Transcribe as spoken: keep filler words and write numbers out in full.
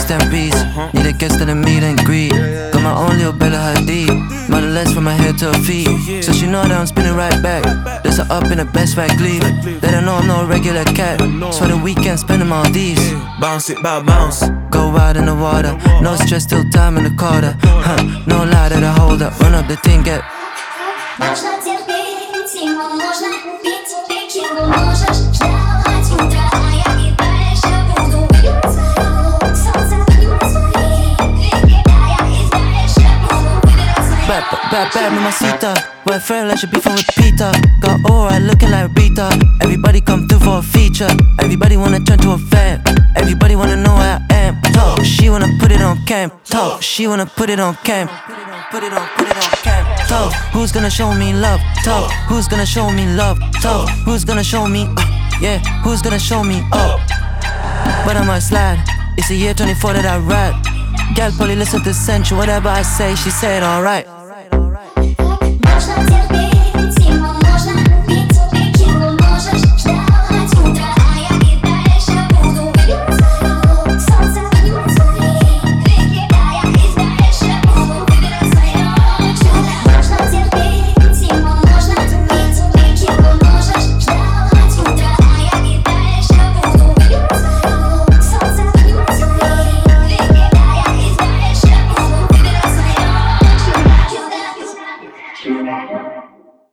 Stampedes. Need a guest to the meet and greet. Got my own little Bella Hadid. Model less from my head to her feet. So she know that I'm spinning right back. There's a up in the best right leave. They don't know I'm no regular cat. So the weekend spend them all these. Bounce it, bow, bounce. Go out in the water. No stress, still time in the quarter. Huh, no lie that I hold up. Run up the thing, get. Можно терпеть, ему можно пить текилу, можешь ждать утра, а я и дальше буду пить свою, солнце пьют свои веки, а я и дальше буду выбирать свои. Bad, bad, bad, mamacita. We're fair, like should be from repeater. Got alright, looking like Rita. Everybody come through for a feature. Everybody wanna turn to a fan. Everybody wanna know where I am. Talk, she wanna put it on cam. Talk, she wanna put it on cam. Put it on, put it on cam. Talk, who's gonna show me love? Talk, who's gonna show me love? Talk, who's gonna show me? Uh, yeah, who's gonna show me up? But I might slide. It's the year twenty-four that I ride. Gal probably listen to Central. Whatever I say, she said alright.